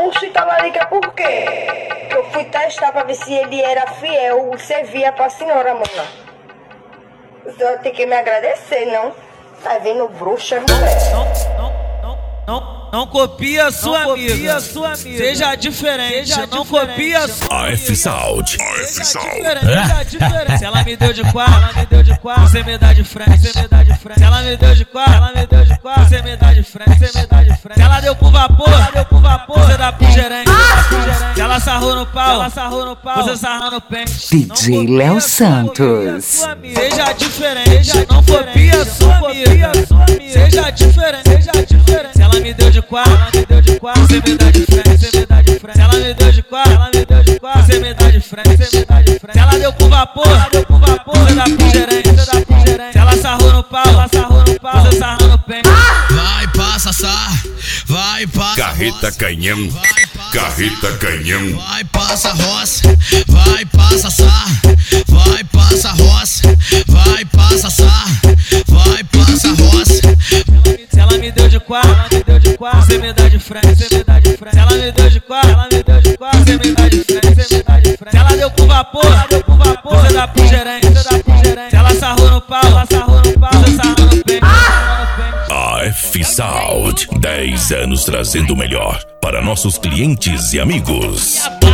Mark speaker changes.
Speaker 1: Oxi, talarica, por quê? Eu fui testar pra ver se ele era fiel, servia pra senhora, mana. A senhora tem que me agradecer, não? Tá vendo bruxa, mulher?
Speaker 2: Não copia a sua amiga. Seja diferente, não copia a sua amiga.
Speaker 3: AF Sound.
Speaker 2: Seja diferente. Se ela me deu de quatro, você me dá de frente. Se ela me deu de quatro, você me dá de frente. Se ela deu pro vapor, você dá pro gerente. Se ela sarrou no pau, você sarra no pente.
Speaker 4: DJ Léo Santos.
Speaker 2: Seja diferente, não copia a sua amiga. Seja diferente. Se ela me deu de quatro, você me dá de frente. Se ela me deu de quatro, você me dá de frente. Se ela deu pro vapor, você dá pro gerente. Se ela sarrou no pau, você sarra no pente.
Speaker 5: Vai, passa, vai, passa.
Speaker 3: Carreta canhão. Carreta canhão.
Speaker 5: Vai, passa, roça. Vai, passa, vai, passa, roça. Vai, passa, vai, passa, roça.
Speaker 2: Se ela me deu de quatro, você me dá de frente. Se ela me deu de quatro, você me dá de frente. Se ela deu pro vapor, você dá pro gerente. Se ela sarrou no pau, você sarra no peito.
Speaker 3: AF Sound. 10 anos trazendo o melhor para nossos clientes e amigos.